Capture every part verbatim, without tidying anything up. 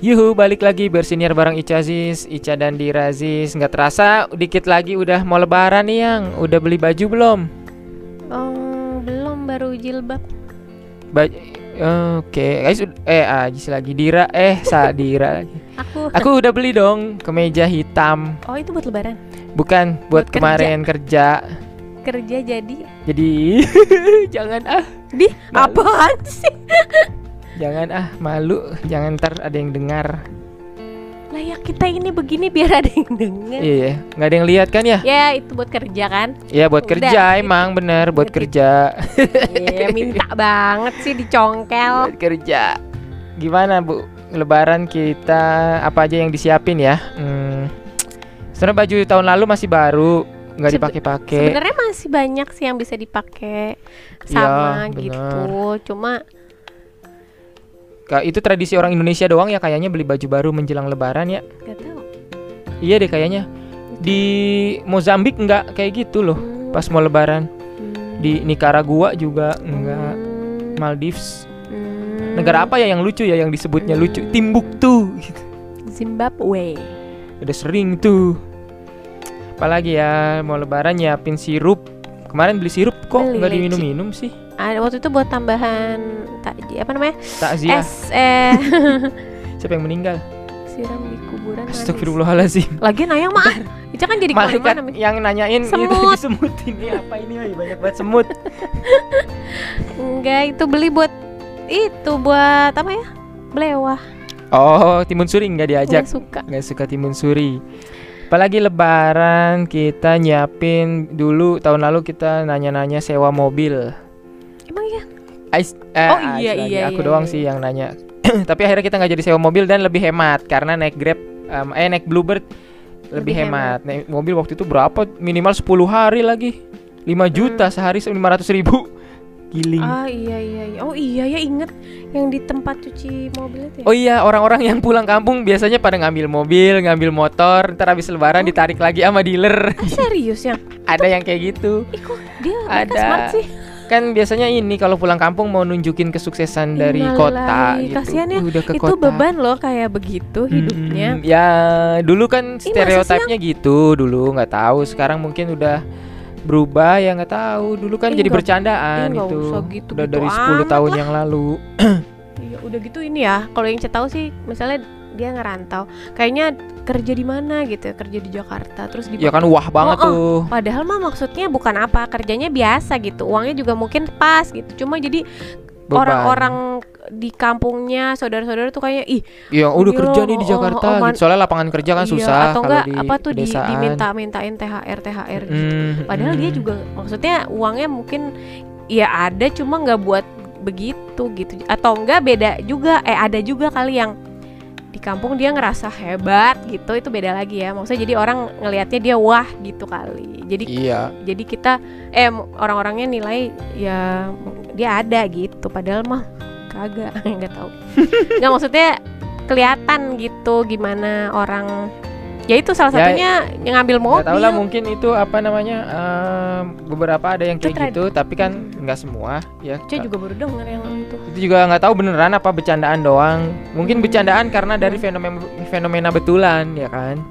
Yuhu, balik lagi bersiniar bareng Ica Aziz, Ica dan Dira Aziz. Nggak terasa, dikit lagi udah mau lebaran nih yang. Udah beli baju belum? Oh, belum, baru jilbab. Baju, oke, guys, eh Aziz lagi Dira, eh sa Dira lagi. Aku. Aku udah beli dong kemeja hitam. Oh, itu buat lebaran? Bukan, buat, Buat kemarin kerja. Kerja jadi. Jadi jangan ah. Di Malu. apaan sih? Jangan ah, malu. Jangan ntar ada yang dengar. Lah ya kita ini begini biar ada yang dengar. Iya, nggak ada yang lihat kan ya? Ya itu buat kerja kan? Iya buat Udah, kerja gitu. emang bener buat Gitu. kerja. Iya minta banget sih dicongkel. Buat kerja. Gimana Bu? Lebaran kita apa aja yang disiapin ya? Hmm. Sebenarnya baju tahun lalu masih baru, nggak Sebe- dipakai-pakai. Sebenarnya masih banyak sih yang bisa dipakai sama Iya, gitu. Cuma Ka- Itu tradisi orang Indonesia doang ya kayaknya beli baju baru menjelang Lebaran ya. nggak tahu. Iya deh kayaknya. Di Mozambik nggak kayak gitu loh. Hmm, Pas mau Lebaran. hmm, Di Nicaragua juga enggak. hmm, Maldives. hmm. Negara apa ya yang lucu ya yang disebutnya lucu? Hmm. Timbuktu. Zimbabwe. Udah sering tuh. Apalagi ya mau Lebaran nyiapin sirup. Kemarin beli sirup kok Beli, nggak leci. diminum-minum sih? Ada waktu itu buat tambahan tak apa namanya? Takziah. Es eh Siapa yang meninggal? siram di kuburan. manis. Astagfirullahaladzim. Lagian ayang mah. Itu kan jadi Malaikat kemana-mana. yang nanyain itu Semut. disemutin ini apa ini? Ay, banyak banget semut. Enggak, itu beli buat itu buat apa ya? Belewah. Oh, timun suri nggak diajak. Nggak suka. Nggak suka timun suri. Apalagi Lebaran kita nyiapin dulu tahun lalu kita nanya-nanya sewa mobil. Emang ya? Ais, eh, Oh, Ais iya, lagi. iya, Aku iya, doang iya. sih yang nanya. Tapi akhirnya kita nggak jadi sewa mobil dan lebih hemat karena naik Grab, em, eh naik Bluebird lebih, Lebih hemat. Naik mobil waktu itu berapa? Minimal sepuluh hari lagi. lima juta sehari lima ratus ribu. Giling. Ah iya iya iya. Oh iya ya inget yang di tempat cuci mobil itu ya. Oh iya, orang-orang yang pulang kampung biasanya pada ngambil mobil, ngambil motor, ntar habis lebaran Oh. ditarik lagi sama dealer. Ah, serius ya? Ada yang kayak gitu. Ih kok dia mereka Ada. smart sih. Kan biasanya ini kalau pulang kampung mau nunjukin kesuksesan dari Innalillahi. kota gitu. Kasihan ya, Uh, udah ke Itu kota. beban loh kayak begitu hidupnya. Hmm, ya dulu kan Ih, masa stereotipnya gitu dulu, nggak tahu. Sekarang mungkin udah berubah ya nggak tahu. Dulu kan Ih, jadi nggak- bercandaan ih, nggak itu. usah gitu-gitu Udah dari sepuluh amat tahun lah. yang lalu. Iya, udah gitu ini ya. Kalau yang saya tahu sih misalnya dia ngerantau, kayaknya kerja di mana gitu ya, kerja di Jakarta terus di Ya kan wah banget Oh, oh. tuh. Padahal mah maksudnya bukan apa, kerjanya biasa gitu. Uangnya juga mungkin pas gitu. Cuma jadi Beban. orang-orang di kampungnya, saudara-saudara tuh kayak ih, Ya udah gila, kerja nih di oh, Jakarta oh, man- gitu. Soalnya lapangan kerja kan iya, susah atau kalau enggak di apa tuh di, pedesaan. diminta-mintain T H R T H R gitu. Mm, Padahal mm. dia juga maksudnya uangnya mungkin ya ada cuma nggak buat begitu gitu. Atau enggak beda juga, eh ada juga kali yang di kampung dia ngerasa hebat gitu, itu beda lagi ya. Maksudnya jadi orang ngelihatnya dia wah gitu kali. Jadi Iya. jadi kita eh orang-orangnya nilai ya dia ada gitu padahal mah kagak nggak tahu nggak maksudnya kelihatan gitu gimana orang ya itu salah Ya, satunya yang ngambil mobil. Nggak tahu lah mungkin itu apa namanya em, beberapa ada yang Itu kayak trad- gitu tapi kan nggak semua ya. Saya juga baru dengar yang itu. Itu juga nggak tahu beneran apa bercandaan doang. Mungkin Hmm. bercandaan karena dari fenomena fenomena betulan ya kan.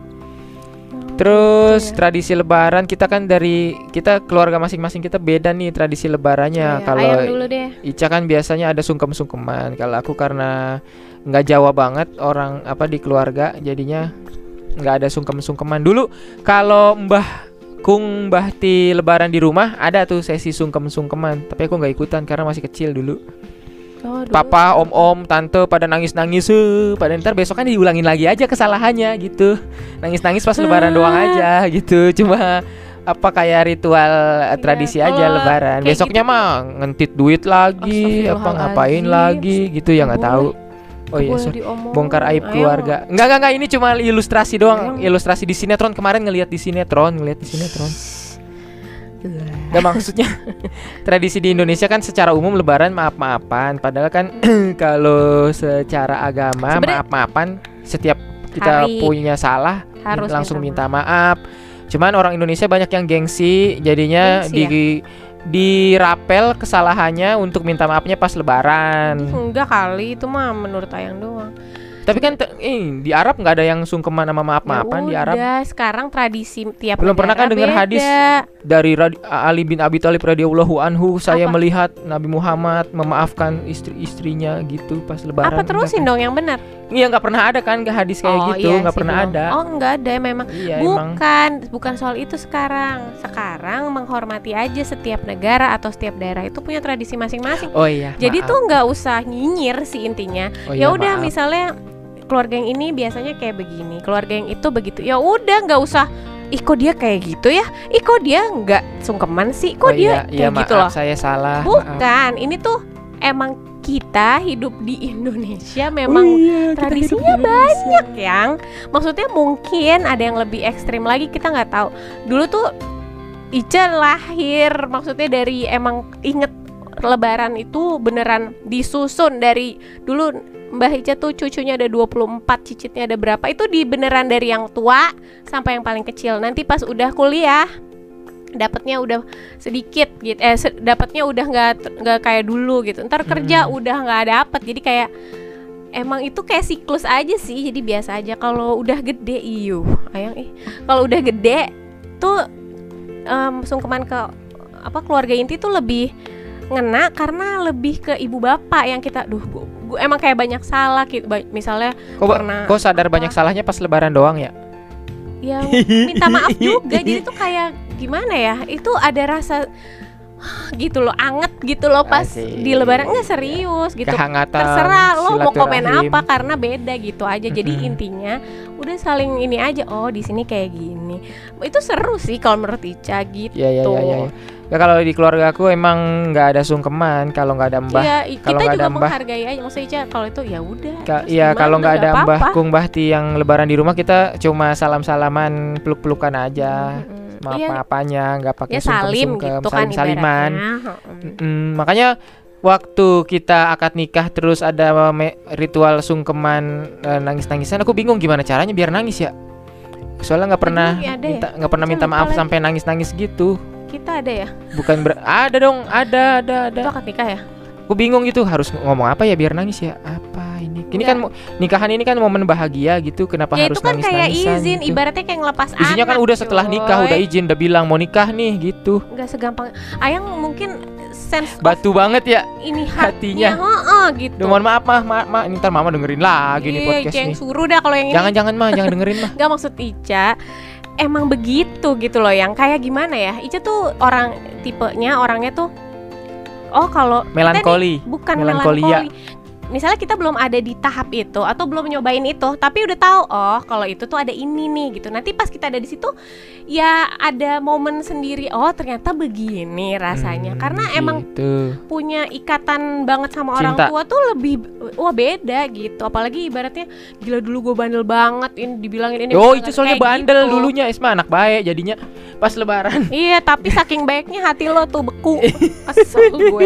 Oh, Terus gitu ya. tradisi Lebaran kita kan dari kita keluarga masing-masing kita beda nih tradisi Lebarannya. Iya, Kalau ayam dulu deh. Ica kan biasanya ada sungkem-sungkeman. Kalau aku karena nggak Jawa banget orang apa di keluarga jadinya nggak ada sungkem-sungkeman. Dulu kalau Mbah Kung Mbah Ti Lebaran di rumah ada tuh sesi sungkem-sungkeman. Tapi aku nggak ikutan karena masih kecil dulu. Oh, dulu. Papa, om-om, tante pada nangis-nangis, eh, pada ntar besok kan diulangin lagi aja kesalahannya gitu. Nangis-nangis pas Lebaran doang aja gitu. Cuma apa kayak ritual eh, tradisi aja kalau Lebaran. kayak Besoknya gitu mah ngentit duit lagi, apa ngapain lagi gitu ya nggak tahu. Oh iya, so, bongkar aib keluarga. Enggak enggak enggak ini cuma ilustrasi doang, Emang. ilustrasi di sinetron kemarin ngelihat di sinetron, ngelihat di sinetron. Nggak maksudnya tradisi di Indonesia kan secara umum Lebaran maaf-maafan, padahal kan kalau secara agama Sebenarnya- maaf-maafan setiap kita Hari punya salah harus langsung minta minta maaf. Cuman orang Indonesia banyak yang gengsi, jadinya Gengsi di dirapel kesalahannya untuk minta maafnya pas Lebaran. Enggak kali, itu mah menurut Ayang doang. Tapi kan te- eh, di Arab nggak ada yang sungkeman sama maaf-maafan di Arab. Udah, sekarang tradisi tiap Belum pernah kan negara dengar beda. hadis dari Radi- Ali bin Abi Thalib radhiyallahu anhu, saya Apa? melihat Nabi Muhammad memaafkan istri-istrinya gitu pas lebaran. Apa terusin dong yang benar? Iya, nggak pernah ada kan nggak hadis kayak Oh, gitu, iya nggak sih pernah dong. ada. Oh, nggak ada memang. Iya, emang. Bukan, bukan soal itu sekarang. Sekarang menghormati aja setiap negara atau setiap daerah itu punya tradisi masing-masing. Oh iya. Jadi maaf. tuh nggak usah nyinyir sih intinya. Oh Ya iya, udah maaf. misalnya keluarga yang ini biasanya kayak begini, keluarga yang itu begitu. Ya udah nggak usah. Ih kok dia kayak gitu ya? Ih kok dia nggak sungkeman sih? Kok Oh dia iya, iya, kayak gitu maaf, loh? saya salah. maaf. Bukan, ini tuh emang kita hidup di Indonesia memang Oh iya, kita tradisinya hidup di Indonesia. banyak yang maksudnya mungkin ada yang lebih ekstrim lagi, kita nggak tahu. Dulu tuh Ica lahir maksudnya dari emang inget lebaran itu beneran disusun dari dulu. Mbah Ica tuh cucunya ada dua puluh empat, cicitnya ada berapa, itu di beneran dari yang tua sampai yang paling kecil. Nanti pas udah kuliah dapatnya udah sedikit gitu, eh se- dapatnya udah nggak nggak kayak dulu gitu. Ntar kerja Hmm. udah nggak dapet, jadi kayak emang itu kayak siklus aja sih. Jadi biasa aja. Kalau udah gede, iyo ayang ih kalau udah gede tuh em, sungkeman ke apa keluarga inti tuh lebih ngena karena lebih ke ibu bapak yang kita, duh gua, gua emang kayak banyak salah gitu. Ba- misalnya Kok, ba- pernah kok sadar apa? banyak salahnya pas lebaran doang ya? yang minta maaf juga. Jadi tuh kayak gimana ya, itu ada rasa gitu loh, anget gitu loh pas Asik. di lebaran. Nggak serius gitu, Kehangatan, terserah lo mau komen silaturahim. apa karena beda gitu aja. Jadi Mm-mm. intinya udah saling ini aja, oh di sini kayak gini. Itu seru sih kalau menurut Ica gitu. Iya iya iya iya. Ya kalau di keluarga aku emang nggak ada sungkeman kalau nggak ada mbah. Iya, i- kalau kita nggak juga ada mbah. menghargai aja. Maksudnya Ica kalau itu ya udah. Ka- terus Iya gimana, kalau nggak ada mbah apa-apa. kung bahti yang lebaran di rumah, kita cuma salam-salaman, peluk-pelukan aja. Mm-mm. Maaf Iya, maafanya nggak pakai ya salim sungkem-sungkem, gitu kan salim-saliman. ibaratnya. Mm-mm. Mm, makanya waktu kita akad nikah terus ada me- ritual sungkeman, eh, nangis-nangisan, aku bingung gimana caranya biar nangis ya. Soalnya nggak pernah Aduh, iya ada ya? minta nggak pernah Saya minta lupa maaf lagi. sampai nangis-nangis gitu. Kita ada ya? Bukan ber- ada dong, ada ada ada. Itu akad nikah ya? Aku bingung gitu harus ngomong apa ya biar nangis ya. Apa ini? Ini Enggak. kan mo- nikahan ini kan momen bahagia gitu. Kenapa Ya harus itu kan kayak nangis-nangisan izin, gitu? ibaratnya kayak ngelepas anak. Izinnya kan udah setelah nikah, coy. udah izin, udah bilang mau nikah nih gitu. Nggak segampang. Ayang mungkin sense of Batu banget ya. ini hatinya. hatinya, heeh, gitu. Duh, mohon maaf mah, ma, ma, ini ntar mama dengerin lagi nih Iya, podcast Ica yang nih. suruh dah kalau yang ini. Jangan jangan mah, jangan dengerin mah. Nggak, maksud Ica emang begitu gitu loh, yang kayak gimana ya? Ica tuh orang tipenya orangnya tuh oh kalau kita Melankoli. nih bukan Melankolia. melankoli. Misalnya kita belum ada di tahap itu atau belum nyobain itu, tapi udah tahu oh kalau itu tuh ada ini nih gitu. Nanti pas kita ada di situ ya ada momen sendiri. Oh ternyata begini rasanya. Hmm, Karena emang gitu. punya ikatan banget sama orang Cinta. tua tuh lebih wah beda gitu. Apalagi ibaratnya gila dulu gue bandel banget, ini dibilangin ini. Oh, dibilangin itu soalnya kayak bandel gitu. dulunya. Isma anak baik jadinya pas lebaran. Iya, tapi saking baiknya hati lo tuh beku. Kesel gue.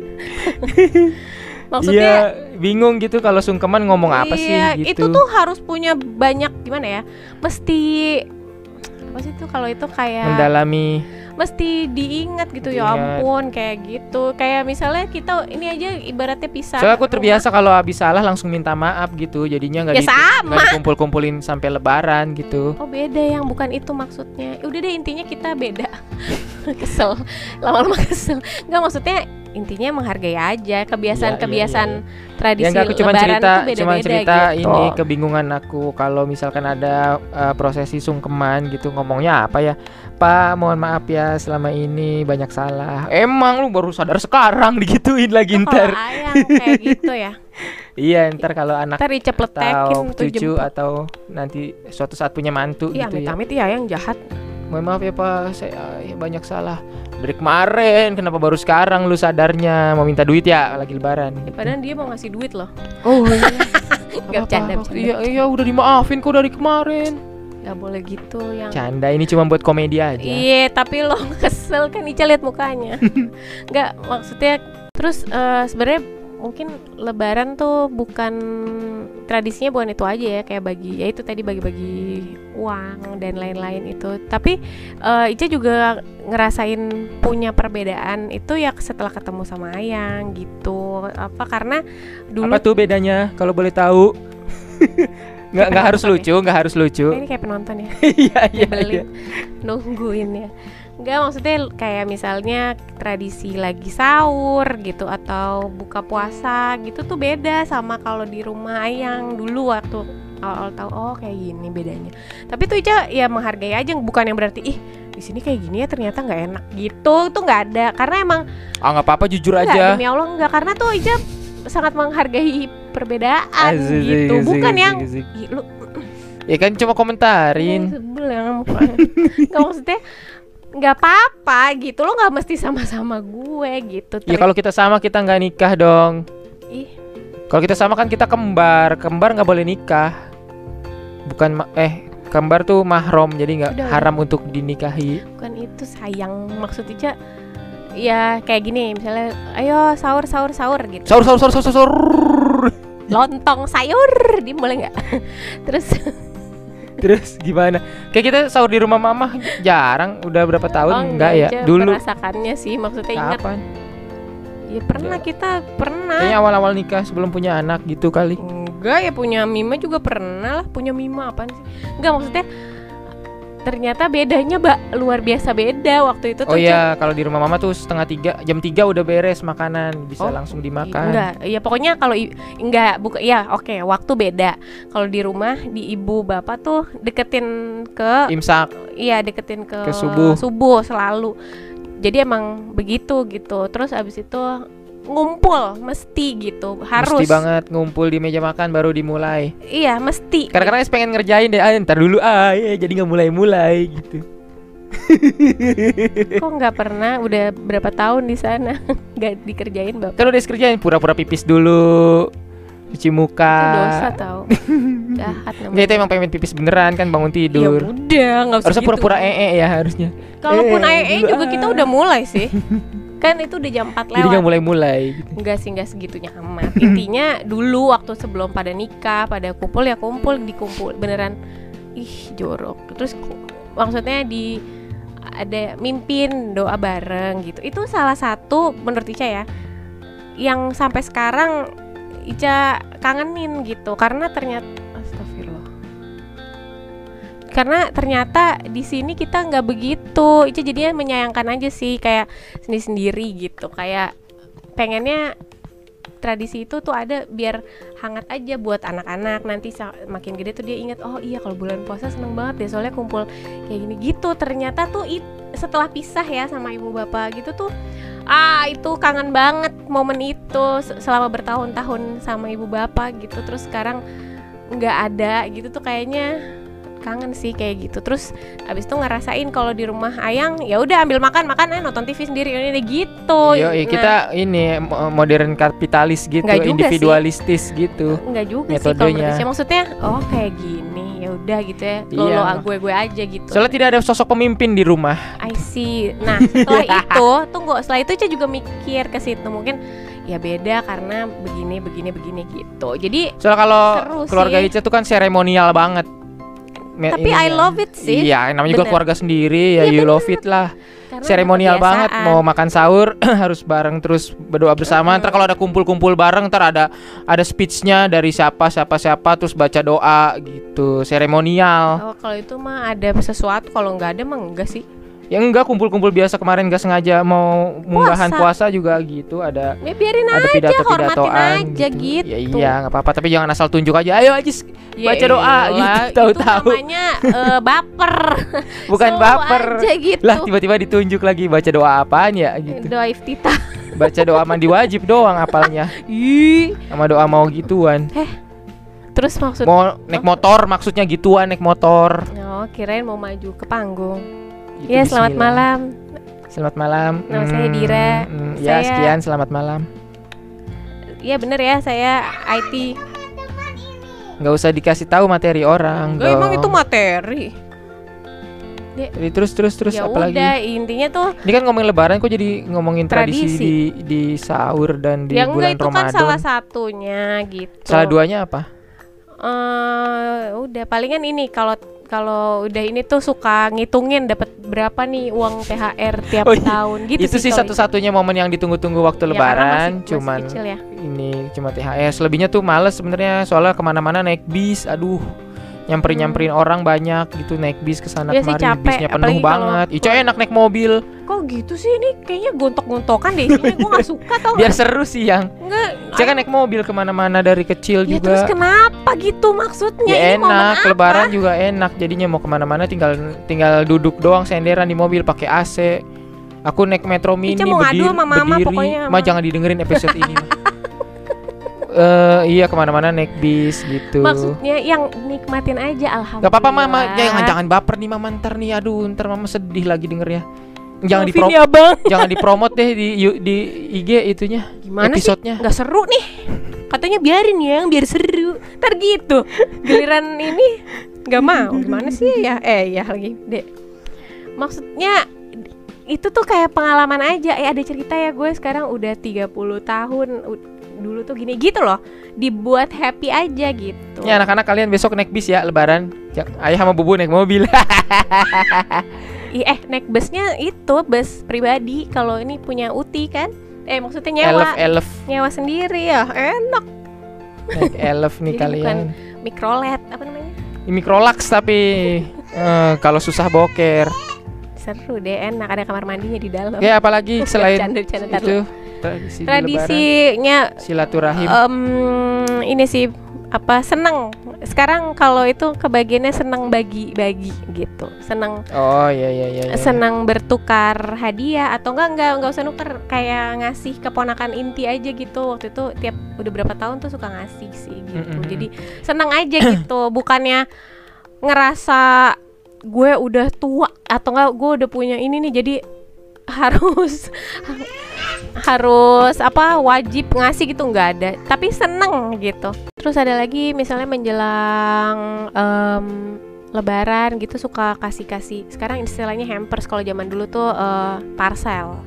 Maksudnya Iya, bingung gitu kalau sungkeman ngomong apa sih iya, gitu. itu tuh harus punya banyak gimana ya? Mesti apa sih tuh kalau itu kayak mendalami. mesti diingat gitu ya Diingat. ampun kayak gitu. Kayak misalnya kita ini aja ibaratnya pisah. Soalnya aku rumah. terbiasa kalau habis salah langsung minta maaf gitu. Jadinya nggak Ya di, sama. nggak dikumpul-kumpulin sampai lebaran gitu. Oh beda, yang bukan itu maksudnya. Ya udah deh, intinya kita beda. Kesel, lama-lama kesel. Nggak, maksudnya intinya menghargai aja kebiasaan-kebiasaan Iya, iya, tradisi Ya nggak, aku cuma lebaran cerita, tuh beda-beda cuma cerita gitu. ini kebingungan aku kalau misalkan ada uh, prosesi sungkeman gitu, ngomongnya apa ya? Pak, mohon maaf ya selama ini banyak salah. Emang lu baru sadar sekarang digituin lagi Itu ntar. kalau ayang kayak gitu ya. Iya, ntar kalau anak Ntar dicepletekin atau tuh cucu jempol. atau nanti suatu saat punya mantu Iya, gitu ya. amit-amit ya yang jahat. Mohon maaf ya Pak, saya ya, banyak salah. Dari kemarin, kenapa baru sekarang lu sadarnya mau minta duit ya lagi lebaran? Gitu. Padahal dia mau ngasih duit loh. Oh iya. Gak bercanda, bercanda. Iya, iya udah dimaafin kok dari kemarin. Gak boleh gitu yang. Canda, ini cuma buat komedi aja. Iya, tapi lo kesel kan, Ica lihat mukanya. Nggak, maksudnya terus eh, sebenarnya mungkin lebaran tuh bukan tradisinya bukan itu aja ya, kayak bagi ya itu tadi bagi-bagi uang dan lain-lain itu. Tapi eh, Ica juga ngerasain punya perbedaan itu ya setelah ketemu sama Ayang gitu. Apa karena dulu Apa tuh bedanya kalau boleh tahu? Nggak nggak harus penonton lucu, nggak harus lucu. Ini kayak penonton ya. Iya iya Nyebelin, iya. nungguin ya. Enggak, maksudnya kayak misalnya tradisi lagi sahur gitu atau buka puasa gitu tuh beda sama kalau di rumah Ayang dulu waktu awal-awal tahu oh kayak gini bedanya. Tapi tuh Ica ya menghargai aja, bukan yang berarti ih di sini kayak gini ya ternyata nggak enak gitu, tuh nggak ada. Karena emang Ah nggak apa-apa, jujur enggak, aja. demi Allah enggak, karena tuh Ica sangat menghargai perbedaan Asik, gitu, asik, bukan asik, yang asik. "Ih, lu Ya kan cuma komentarin. sebel ya mukanya." Nggak, maksudnya nggak apa-apa gitu, lo nggak mesti sama-sama gue gitu. Ya kalau kita sama kita nggak nikah dong. Ih, Kalau kita sama kan kita kembar, kembar nggak boleh nikah. Bukan ma- eh kembar tuh mahram, jadi nggak Udah, haram untuk dinikahi. bukan itu sayang, maksud Ica ya kayak gini misalnya, ayo sahur sahur sahur gitu, Sahur sahur sahur sahur sahur. lontong sayur di boleh nggak? Terus Terus gimana? Kayak kita sahur di rumah mama jarang, udah berapa tahun oh, enggak ya? Ica Dulu merasakannya sih, maksudnya ingat kapan? ya pernah, kita pernah. Kayaknya awal-awal nikah sebelum punya anak gitu kali. Enggak ya, punya Mima juga pernah lah. Punya Mima apaan sih? Enggak, maksudnya ternyata bedanya Mbak luar biasa beda waktu itu tuh. Oh iya, kalau di rumma mama tuh setengah tiga, jam tiga udah beres makanan, bisa Oh, langsung Cuk, dimakan. enggak, ya pokoknya kalau i- enggak buka ya oke, waktu beda. Kalau di rumah di ibu bapak tuh deketin ke Imsak. iya deketin ke, Ke subuh. subuh selalu. Jadi emang begitu gitu. Terus abis itu ngumpul mesti gitu, harus. Mesti banget ngumpul di meja makan baru dimulai. Iya, mesti. Kadang-kadang es pengen ngerjain deh, ah, ntar dulu ah, ya, jadi nggak mulai-mulai gitu. Kok nggak pernah? Udah berapa tahun di sana nggak dikerjain bapak? Kan udah kerjain pura-pura pipis dulu, cuci muka. Itu dosa tau. Jahat Nggak, namanya. itu emang pengen pipis beneran kan bangun Ya tidur. udah, nggak usah Harusnya gitu. pura-pura ee ya harusnya. Kalaupun Eh, A E dulu, juga kita ah. udah mulai sih. Kan itu udah jam empat Jadi nggak lewat. mulai-mulai gitu. Enggak sih, enggak segitunya amat. Intinya dulu waktu sebelum pada nikah, pada kumpul ya kumpul, dikumpul beneran. Ih, jorok. Terus ku- maksudnya di ada mimpin doa bareng gitu. Itu salah satu menurut Ica ya yang sampai sekarang Ica kangenin gitu, karena ternyata astagfirullah. Karena ternyata di sini kita nggak begitu. Ica jadinya menyayangkan aja sih, kayak sendiri-sendiri gitu. Kayak pengennya tradisi itu tuh ada biar hangat aja buat anak-anak. Nanti sa- makin gede tuh dia ingat, oh iya kalau bulan puasa seneng banget deh soalnya kumpul kayak gini gitu. Ternyata tuh it, setelah pisah ya sama ibu bapak gitu tuh, ah itu kangen banget momen itu se- selama bertahun-tahun sama ibu bapak gitu. Terus sekarang nggak ada gitu tuh, kayaknya kangen sih kayak gitu. Terus abis itu ngerasain kalau di rumah Ayang ya udah ambil makan makan eh, nonton T V sendiri ini gitu. Yo, Nah, kita ini mo- modern kapitalis gitu, Nggak juga individualistis gitu. enggak juga sih kalau metodenya. menurut saya, maksudnya oh kayak gini ya udah gitu ya, lo Iya. lo gue gue aja gitu. Soalnya tidak ada sosok pemimpin di rumah. I see. Nah setelah itu tunggu, setelah itu saya juga mikir ke situ, mungkin ya beda karena begini begini begini gitu. Jadi Soalnya kalau Seru keluarga sih. Ica tuh kan seremonial banget. Me- tapi I ininya. love it sih. Iya, namanya juga Bener. keluarga sendiri ya, Iya, you bener. love it lah. Karena Seremonial ada banget, kebiasaan. mau makan sahur harus bareng terus berdoa bersama. Mm-mm. Ntar kalau ada kumpul-kumpul bareng, ntar ada ada speechnya dari siapa siapa siapa terus baca doa gitu, seremonial. Oh, kalau itu mah ada sesuatu, kalau nggak ada mah enggak sih. Ya enggak, kumpul-kumpul biasa kemarin gak sengaja mau munggahan puasa juga gitu, ada Ya biarin ada aja, pidato-pidatoan hormatin aja gitu. Ya iya, nggak apa-apa, tapi jangan asal tunjuk aja. Ayo aja Ya baca doa elah, gitu, itu tahu-tahu. namanya eh, baper. bukan Slow baper. aja gitu. Lah tiba-tiba ditunjuk lagi baca doa apaan ya gitu. Doa iftitah. Baca doa mandi wajib doang apalnya. Ih. Sama doa mau gituan. Terus maksud Mau naik motor maksudnya gituan, naik motor. Oh, kirain mau maju ke panggung. Gitu, Ya, selamat bismillah. malam. Selamat malam. Nama saya Dira. hmm, Ya Saya- sekian, selamat malam. Iya bener ya, saya I T. Nggak usah dikasih tahu materi orang. Enggak, emang dong. itu materi. Jadi terus terus terus Ya apa lagi? udah, intinya tuh Ini kan ngomongin lebaran kok jadi ngomongin tradisi, Tradisi. di di sahur dan di ya bulan enggak, itu kan Ramadan. salah satunya gitu. Salah duanya apa? Eh, udah palingan ini kalau kalau udah ini tuh suka ngitungin dapat berapa nih uang T H R tiap Oh, iya. tahun gitu Itu sih kalau satu-satunya momen yang ditunggu-tunggu waktu Ya, karena lebaran, masih- masih cuman kecil ya. ini cuma T H R. Selebihnya tuh males sebenarnya, soalnya kemana-mana naik bis, aduh, nyamperin-nyamperin orang banyak gitu, naik bis kesana Iya sih, kemari, capek, bisnya penuh apalagi kalau- banget. Ica enak naik mobil, Kok gitu sih, ini kayaknya gontok-gontokan deh isinya. Gue gak suka tau biar gak? seru sih yang. Nggak, Ica kan naik mobil kemana-mana dari kecil ya terus juga. kenapa gitu maksudnya? Ya Ini momen enak, apa? lebaran juga enak. Jadinya mau kemana-mana tinggal tinggal duduk doang senderan di mobil pakai A C. Aku naik metro mini Ica mau ngadu berdiri, sama mama berdiri. pokoknya, Ma Ma. jangan didengerin episode ini. Ma. Eh iya kemana-mana naik bis gitu. Maksudnya yang nikmatin aja, alhamdulillah. Gak apa-apa mama, jangan jangan baper nih mama ntar nih, aduh ntar mama sedih lagi dengernya. Jangan Maafin diprom ya, Bang. jangan dipromot deh di yu- di I G itunya. Gimana episodenya. sih? Gak seru nih. Katanya biarin ya, biar seru. Ntar gitu. Giliran ini gak mau. Gimana sih ya? Eh ya lagi, Dek. Maksudnya itu tuh kayak pengalaman aja. Eh ada cerita ya, gue sekarang udah tiga puluh tahun. U- Dulu tuh gini gitu loh. Dibuat happy aja gitu. Ya anak-anak kalian besok naik bis ya lebaran. Ja- Ayah sama bubu naik mobil. Ih, eh naik busnya itu bus pribadi. Kalau ini punya Uti kan? Eh maksudnya nyewa. Elf elf Nyewa sendiri ya. Enak. naik elf nih Jadi kalian. bukan Mikrolet apa namanya? Ini Microlax tapi eh, kalau susah boker. Seru deh, enak ada kamar mandinya di dalam. Oke, apalagi selain Bercanda-bercanda, tar itu lu. tradisi di Tradisinya lebaran, silaturahim. em, ini sih apa seneng. Sekarang kalau itu kebagiannya seneng bagi-bagi gitu. Seneng Oh iya iya iya. iya. senang bertukar hadiah atau enggak enggak enggak usah nuker, kayak ngasih keponakan inti aja gitu. Waktu itu tiap udah berapa tahun tuh suka ngasih sih gitu. Mm-mm. Jadi senang aja gitu, bukannya ngerasa gue udah tua atau enggak gue udah punya ini nih jadi harus harus apa wajib ngasih gitu, nggak ada, tapi seneng gitu. Terus ada lagi misalnya menjelang em, lebaran gitu suka kasih-kasih, sekarang istilahnya hampers, kalau zaman dulu tuh eh, parcel.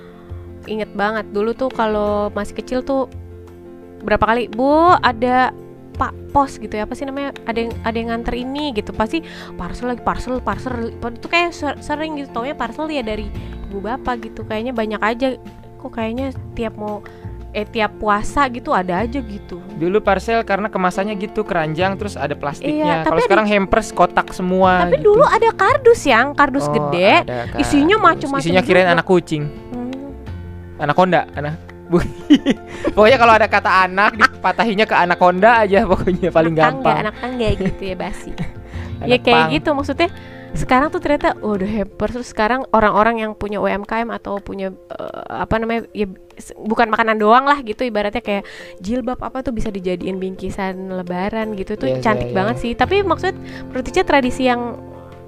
Inget banget dulu tuh kalau masih kecil tuh berapa kali, Bu ada Pak pos gitu ya, apa sih namanya, ada yang ada yang nganter ini gitu, pasti parcel lagi parcel parcel itu kayak ser- sering gitu, taunya parcel ya dari ibu bapak gitu, kayaknya banyak aja kok, kayaknya tiap mau eh tiap puasa gitu ada aja gitu. Dulu parcel karena kemasannya gitu keranjang terus ada Iya, plastiknya. tapi Kalau ada- sekarang hampers kotak semua. Tapi gitu. dulu ada kardus yang kardus Oh, gede, ada isinya kardus. macam-macam Isinya kirain juga. anak kucing, Hmm. anaconda, anak. Bu- Pokoknya kalau ada kata anak dipatahinnya ke anaconda aja pokoknya paling anak tangga, gampang. anak tangga gitu ya basi. Anak Ya kayak pang. gitu maksudnya. Sekarang tuh ternyata oh, udah hampers, terus sekarang orang-orang yang punya U M K M atau punya eh, apa namanya ya s- bukan makanan doang lah gitu, ibaratnya kayak jilbab apa tuh bisa dijadiin bingkisan lebaran gitu tuh Iya, cantik iya, banget iya. sih. Tapi maksud menurut Ica tradisi yang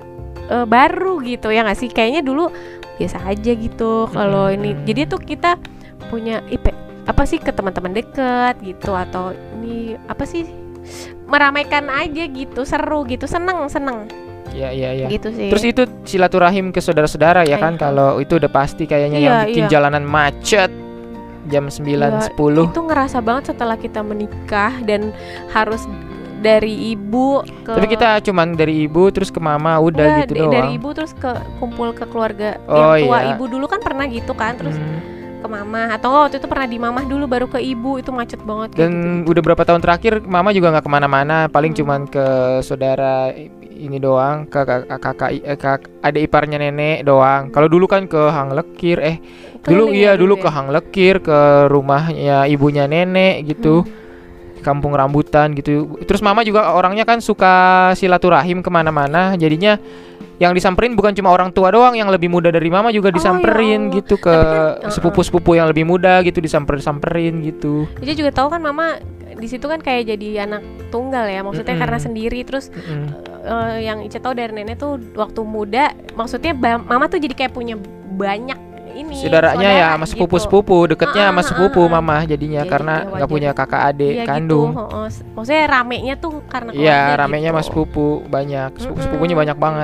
eh, baru gitu ya nggak sih, kayaknya dulu biasa aja gitu kalau Mm-mm. ini. Jadi tuh kita punya I P apa sih ke teman-teman deket gitu, atau ini apa sih meramaikan aja gitu, seru gitu, seneng seneng Iya iya iya. gitu sih. Terus itu silaturahim ke saudara-saudara ya kan, Iya. kalau itu udah pasti kayaknya Iya, yang bikin iya. jalanan macet jam sembilan Iya, sepuluh. itu ngerasa banget setelah kita menikah dan harus dari ibu ke Tapi kita cuman dari ibu terus ke mama udah Enggak, gitu d- doang. dari ibu terus ke kumpul ke keluarga Oh, yang tua. iya. Ibu dulu kan pernah gitu kan, terus Hmm. ke mama, atau enggak waktu itu pernah di mamah dulu baru ke ibu, itu macet banget kayak Dan gitu. udah berapa tahun terakhir mama juga nggak kemana-mana, paling Hmm. cuman ke saudara ini doang, ke kakak, kakak eh, kak, ada iparnya nenek doang. Kalau dulu kan ke Hang Lekir, eh dulu Keliling iya ya dulu ya. ke Hang Lekir, ke rumahnya ibunya nenek gitu, Hmm. kampung rambutan gitu. Terus mama juga orangnya kan suka silaturahim kemana-mana, jadinya yang disamperin bukan cuma orang tua doang, yang lebih muda dari mama juga Oh, ya disamperin Allah. gitu, ke Tapi kan, uh-uh. sepupu-sepupu yang lebih muda gitu disamper-samperin gitu. Dia juga tahu kan mama di situ kan kayak jadi anak tunggal ya, maksudnya Mm-mm. karena sendiri. Terus Mm-mm. eh, yang Ica tahu dari nenek tuh waktu muda, maksudnya ba- mama tuh jadi kayak punya banyak ini Saudaranya ya sama gitu. sepupu-sepupu, deketnya sama Ah, ah, sepupu ah, ah. mama jadinya Iya, karena iya, nggak wajar. punya kakak adik Iya kandung. gitu, heeh. Maksudnya ramenya tuh karena Iya, keluarga ramenya gitu. sama sepupu banyak, sepupu Mm-mm. sepupunya banyak banget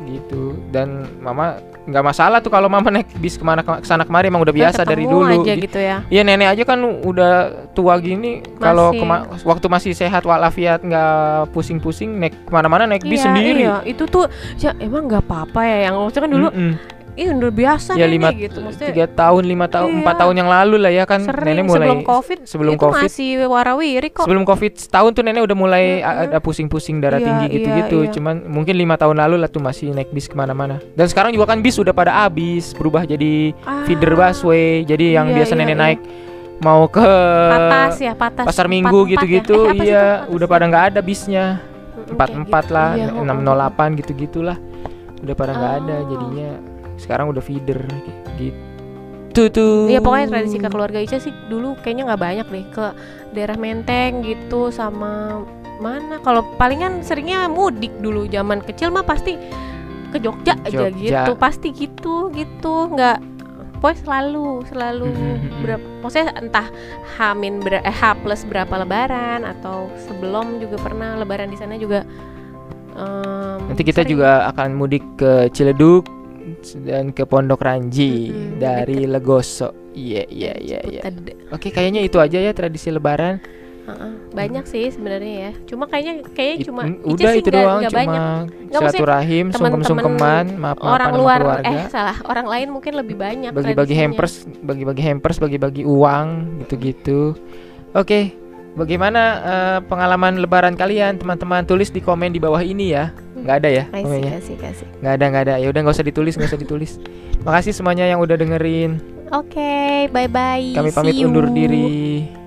gitu. Dan mama nggak masalah tuh kalau mama naik bis kemana kesana kemari, emang udah Kan biasa dari ketemu dulu. aja gitu ya. Iya, nenek aja kan udah tua gini, kalau Masih. kema- waktu masih sehat walafiat nggak pusing-pusing naik kemana-mana naik bis Iya, sendiri. iya, itu tuh ya emang nggak apa-apa ya, yang maksudnya kan dulu Mm-mm. ih udah biasa Ya nih lima gitu maksudnya. tiga tahun lima tahun Iya. empat tahun yang lalu lah ya kan, Sering nenek mulai sebelum covid sebelum itu COVID. masih warawiri kok. sebelum covid setahun tuh nenek udah mulai Mm-mm. ada pusing-pusing darah Iya, tinggi iya, gitu-gitu. iya. Cuman mungkin lima tahun lalu lah tuh masih naik bis kemana-mana. Dan sekarang juga kan bis udah pada habis, berubah jadi Ah, feeder busway. Jadi yang iya, biasa iya, nenek iya. naik mau ke patas ya, patas pasar empat minggu empat gitu-gitu, ya. Eh, apa sih itu? iya Patas udah ya? pada nggak ada bisnya. Mm-mm, Empat kayak empat gitu. lah, Iya, enam oh, nol oh. delapan gitu-gitulah. Udah pada nggak ada, Oh. jadinya sekarang udah feeder gitu tuh. Iya, pokoknya tradisi ke keluarga Ica sih dulu kayaknya nggak banyak deh, ke daerah Menteng gitu sama mana. Kalau palingan seringnya mudik dulu zaman kecil mah pasti ke Jogja, aja Jogja. gitu, pasti gitu gitu nggak, pokoknya selalu selalu Mhm. berapa, maksudnya entah Hamin ber, eh, H plus berapa Lebaran atau sebelum juga pernah Lebaran di sana juga. em, Nanti kita sering. juga akan mudik ke Ciledug dan ke Pondok Ranji Mm-mm, dari Legoso. Iya iya iya iya. Ciputat. Oke, kayaknya itu aja ya tradisi Lebaran. Heeh, banyak sih sebenarnya ya. Cuma kayaknya kayaknya It- cuma mm, Ica udah sih itu nggak- doang, nggak cuma banyak. maksudnya silaturahim, temen-temen sungkem-sungkeman, maaf-maafan orang sama luar keluarga. eh salah orang lain mungkin lebih banyak Bagi-bagi tradisinya. hampers, bagi-bagi hampers, bagi-bagi uang gitu-gitu. Oke, bagaimana eh, pengalaman Lebaran kalian, teman-teman? Tulis di komen di bawah ini ya. Nggak ada ya Kasih komennya? kasih kasih. Nggak ada, nggak ada. Ya udah, nggak usah ditulis, nggak usah ditulis. Makasih semuanya yang udah dengerin. Oke, bye bye. Kami pamit undur diri.